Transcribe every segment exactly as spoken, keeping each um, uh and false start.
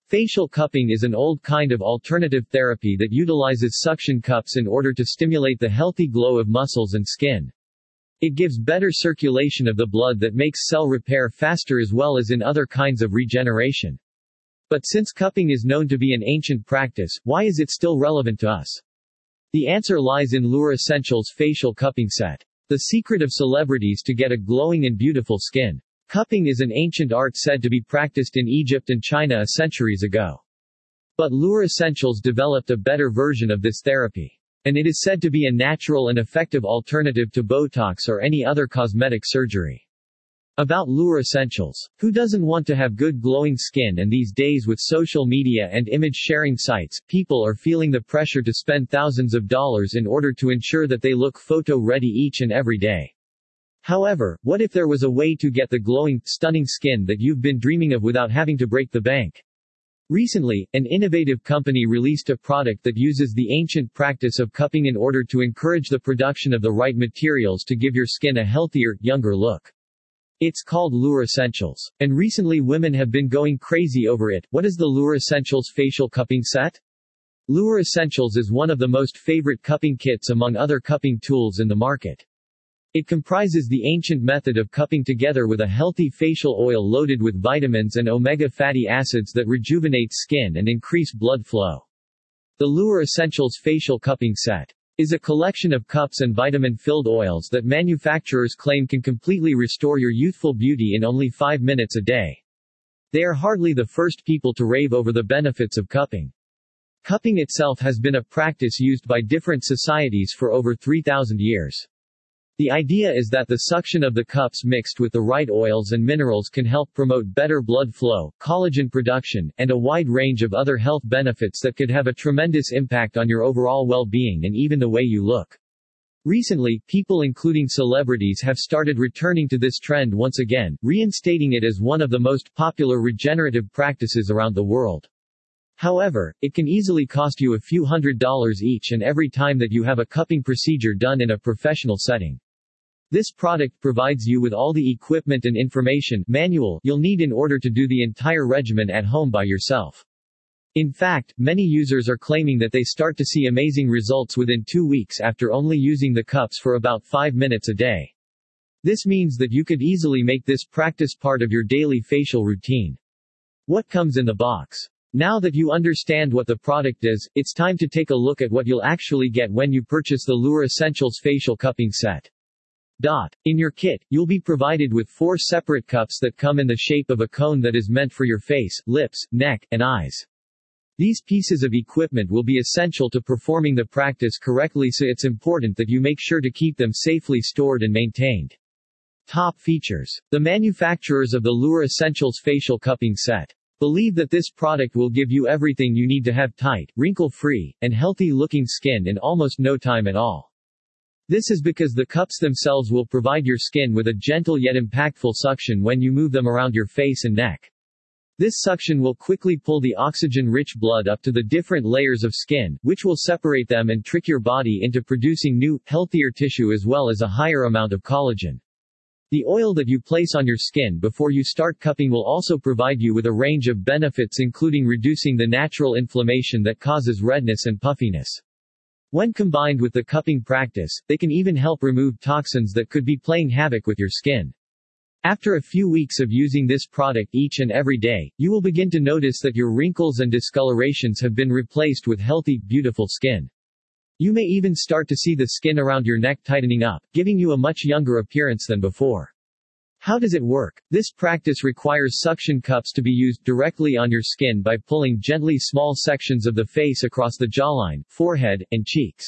Facial cupping is an old kind of alternative therapy that utilizes suction cups in order to stimulate the healthy glow of muscles and skin. It gives better circulation of the blood that makes cell repair faster as well as in other kinds of regeneration. But since cupping is known to be an ancient practice, why is it still relevant to us? The answer lies in Lure Essentials Facial Cupping Set. The secret of celebrities to get a glowing and beautiful skin. Cupping is an ancient art said to be practiced in Egypt and China centuries ago. But Lure Essentials developed a better version of this therapy. And it is said to be a natural and effective alternative to Botox or any other cosmetic surgery. About Lure Essentials. Who doesn't want to have good glowing skin, and these days with social media and image sharing sites, people are feeling the pressure to spend thousands of dollars in order to ensure that they look photo ready each and every day. However, what if there was a way to get the glowing, stunning skin that you've been dreaming of without having to break the bank? Recently, an innovative company released a product that uses the ancient practice of cupping in order to encourage the production of the right materials to give your skin a healthier, younger look. It's called Lure Essentials. And recently women have been going crazy over it. What is the Lure Essentials Facial Cupping Set? Lure Essentials is one of the most favorite cupping kits among other cupping tools in the market. It comprises the ancient method of cupping together with a healthy facial oil loaded with vitamins and omega fatty acids that rejuvenate skin and increase blood flow. The Lure Essentials Facial Cupping Set is a collection of cups and vitamin-filled oils that manufacturers claim can completely restore your youthful beauty in only five minutes a day. They are hardly the first people to rave over the benefits of cupping. Cupping itself has been a practice used by different societies for over three thousand years. The idea is that the suction of the cups mixed with the right oils and minerals can help promote better blood flow, collagen production, and a wide range of other health benefits that could have a tremendous impact on your overall well-being and even the way you look. Recently, people including celebrities have started returning to this trend once again, reinstating it as one of the most popular regenerative practices around the world. However, it can easily cost you a few hundred dollars each and every time that you have a cupping procedure done in a professional setting. This product provides you with all the equipment and information manual you'll need in order to do the entire regimen at home by yourself. In fact, many users are claiming that they start to see amazing results within two weeks after only using the cups for about five minutes a day. This means that you could easily make this practice part of your daily facial routine. What comes in the box? Now that you understand what the product is, it's time to take a look at what you'll actually get when you purchase the Lure Essentials Facial Cupping Set. Dot. In your kit, you'll be provided with four separate cups that come in the shape of a cone that is meant for your face, lips, neck, and eyes. These pieces of equipment will be essential to performing the practice correctly, so it's important that you make sure to keep them safely stored and maintained. Top features. The manufacturers of the Lure Essentials Facial Cupping Set believe that this product will give you everything you need to have tight, wrinkle-free, and healthy-looking skin in almost no time at all. This is because the cups themselves will provide your skin with a gentle yet impactful suction when you move them around your face and neck. This suction will quickly pull the oxygen-rich blood up to the different layers of skin, which will separate them and trick your body into producing new, healthier tissue as well as a higher amount of collagen. The oil that you place on your skin before you start cupping will also provide you with a range of benefits, including reducing the natural inflammation that causes redness and puffiness. When combined with the cupping practice, they can even help remove toxins that could be playing havoc with your skin. After a few weeks of using this product each and every day, you will begin to notice that your wrinkles and discolorations have been replaced with healthy, beautiful skin. You may even start to see the skin around your neck tightening up, giving you a much younger appearance than before. How does it work? This practice requires suction cups to be used directly on your skin by pulling gently small sections of the face across the jawline, forehead, and cheeks.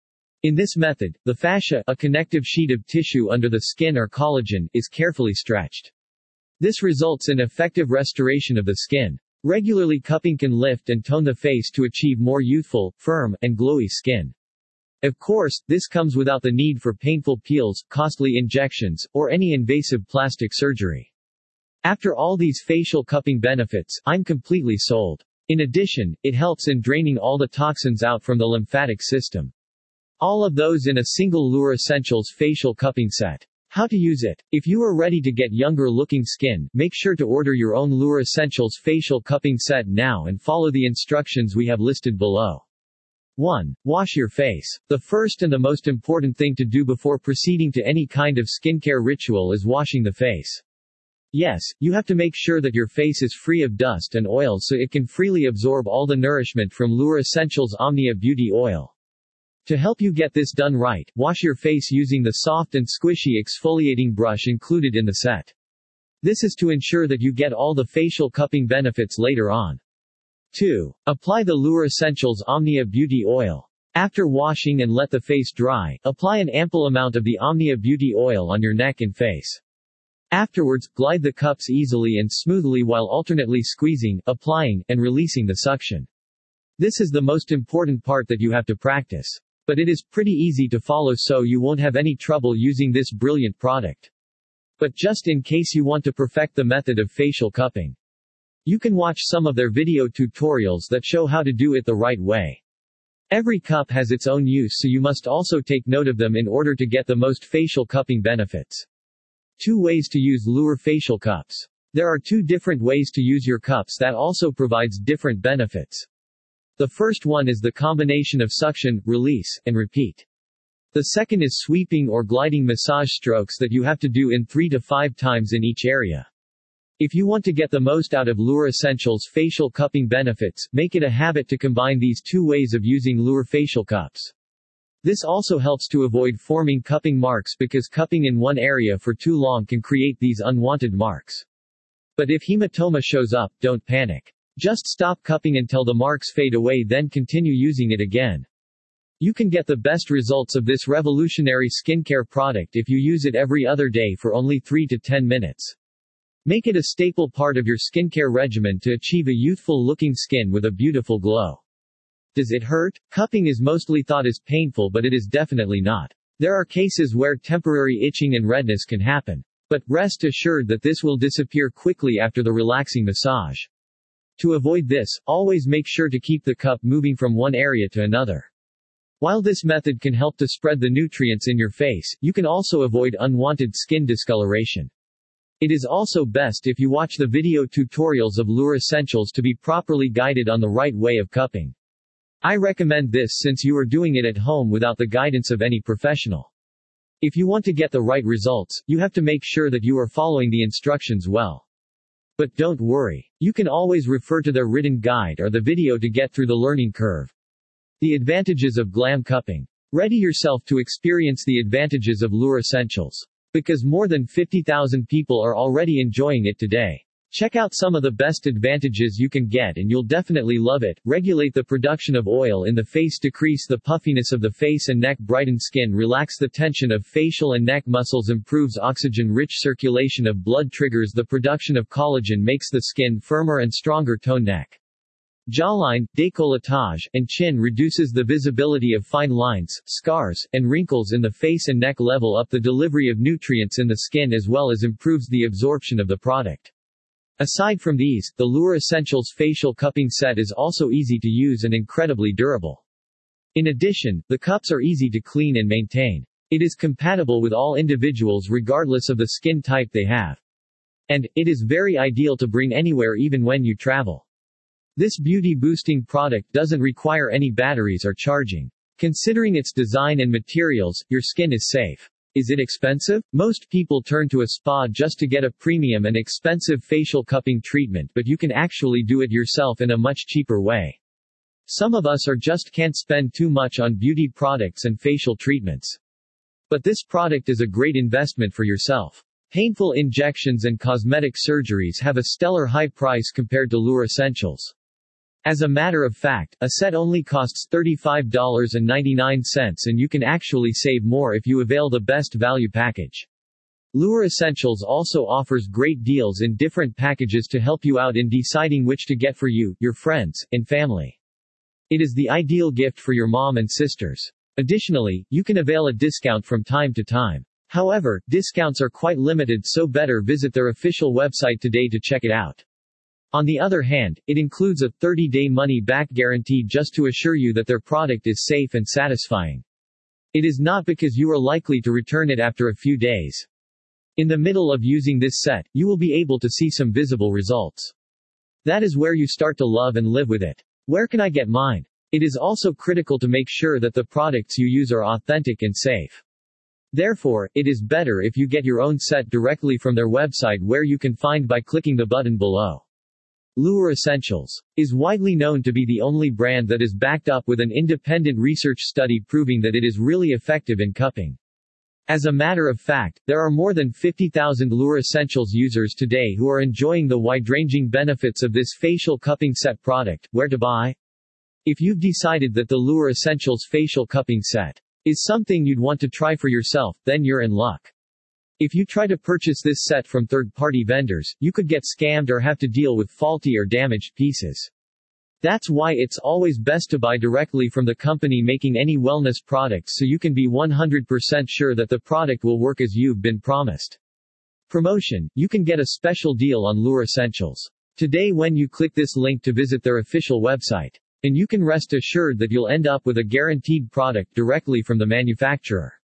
In this method, the fascia, a connective sheet of tissue under the skin or collagen, is carefully stretched. This results in effective restoration of the skin. Regularly cupping can lift and tone the face to achieve more youthful, firm, and glowy skin. Of course, this comes without the need for painful peels, costly injections, or any invasive plastic surgery. After all these facial cupping benefits, I'm completely sold. In addition, it helps in draining all the toxins out from the lymphatic system. All of those in a single Lure Essentials Facial Cupping Set. How to use it. If you are ready to get younger looking skin, make sure to order your own Lure Essentials facial cupping set now and follow the instructions we have listed below. one. Wash your face. The first and the most important thing to do before proceeding to any kind of skincare ritual is washing the face. Yes, you have to make sure that your face is free of dust and oil so it can freely absorb all the nourishment from Lure Essentials Omnia Beauty Oil. To help you get this done right, wash your face using the soft and squishy exfoliating brush included in the set. This is to ensure that you get all the facial cupping benefits later on. two. Apply the Lure Essentials Omnia Beauty Oil. After washing and let the face dry, apply an ample amount of the Omnia Beauty Oil on your neck and face. Afterwards, glide the cups easily and smoothly while alternately squeezing, applying, and releasing the suction. This is the most important part that you have to practice. But it is pretty easy to follow, so you won't have any trouble using this brilliant product. But just in case you want to perfect the method of facial cupping, you can watch some of their video tutorials that show how to do it the right way. Every cup has its own use, so you must also take note of them in order to get the most facial cupping benefits. Two ways to use Lure facial cups. There are two different ways to use your cups that also provides different benefits. The first one is the combination of suction, release, and repeat. The second is sweeping or gliding massage strokes that you have to do in three to five times in each area. If you want to get the most out of Lure Essentials facial cupping benefits, make it a habit to combine these two ways of using Lure facial cups. This also helps to avoid forming cupping marks because cupping in one area for too long can create these unwanted marks. But if hematoma shows up, don't panic. Just stop cupping until the marks fade away, then continue using it again. You can get the best results of this revolutionary skincare product if you use it every other day for only three to ten minutes. Make it a staple part of your skincare regimen to achieve a youthful-looking skin with a beautiful glow. Does it hurt? Cupping is mostly thought as painful, but it is definitely not. There are cases where temporary itching and redness can happen. But rest assured that this will disappear quickly after the relaxing massage. To avoid this, always make sure to keep the cup moving from one area to another. While this method can help to spread the nutrients in your face, you can also avoid unwanted skin discoloration. It is also best if you watch the video tutorials of Lure Essentials to be properly guided on the right way of cupping. I recommend this since you are doing it at home without the guidance of any professional. If you want to get the right results, you have to make sure that you are following the instructions well. But don't worry. You can always refer to their written guide or the video to get through the learning curve. The advantages of glam cupping. Ready yourself to experience the advantages of Lure Essentials. Because more than fifty thousand people are already enjoying it today. Check out some of the best advantages you can get and you'll definitely love it. Regulate the production of oil in the face, decrease the puffiness of the face and neck, brighten skin, relax the tension of facial and neck muscles, improves oxygen-rich circulation of blood, triggers the production of collagen, makes the skin firmer and stronger, tone neck, jawline, décolletage, and chin, reduces the visibility of fine lines, scars, and wrinkles in the face and neck, level up the delivery of nutrients in the skin as well as improves the absorption of the product. Aside from these, the Lure Essentials facial cupping set is also easy to use and incredibly durable. In addition, the cups are easy to clean and maintain. It is compatible with all individuals regardless of the skin type they have. And, it is very ideal to bring anywhere even when you travel. This beauty-boosting product doesn't require any batteries or charging. Considering its design and materials, your skin is safe. Is it expensive? Most people turn to a spa just to get a premium and expensive facial cupping treatment, but you can actually do it yourself in a much cheaper way. Some of us are just can't spend too much on beauty products and facial treatments. But this product is a great investment for yourself. Painful injections and cosmetic surgeries have a stellar high price compared to Lure Essentials. As a matter of fact, a set only costs thirty-five dollars and ninety-nine cents and you can actually save more if you avail the best value package. Lure Essentials also offers great deals in different packages to help you out in deciding which to get for you, your friends, and family. It is the ideal gift for your mom and sisters. Additionally, you can avail a discount from time to time. However, discounts are quite limited, so better visit their official website today to check it out. On the other hand, it includes a thirty-day money-back guarantee just to assure you that their product is safe and satisfying. It is not because you are likely to return it after a few days. In the middle of using this set, you will be able to see some visible results. That is where you start to love and live with it. Where can I get mine? It is also critical to make sure that the products you use are authentic and safe. Therefore, it is better if you get your own set directly from their website, where you can find by clicking the button below. Lure Essentials is widely known to be the only brand that is backed up with an independent research study proving that it is really effective in cupping. As a matter of fact, there are more than fifty thousand Lure Essentials users today who are enjoying the wide-ranging benefits of this facial cupping set product. Where to buy? If you've decided that the Lure Essentials facial cupping set is something you'd want to try for yourself, then you're in luck. If you try to purchase this set from third-party vendors, you could get scammed or have to deal with faulty or damaged pieces. That's why it's always best to buy directly from the company making any wellness products, so you can be one hundred percent sure that the product will work as you've been promised. Promotion: you can get a special deal on Lure Essentials today when you click this link to visit their official website. And you can rest assured that you'll end up with a guaranteed product directly from the manufacturer.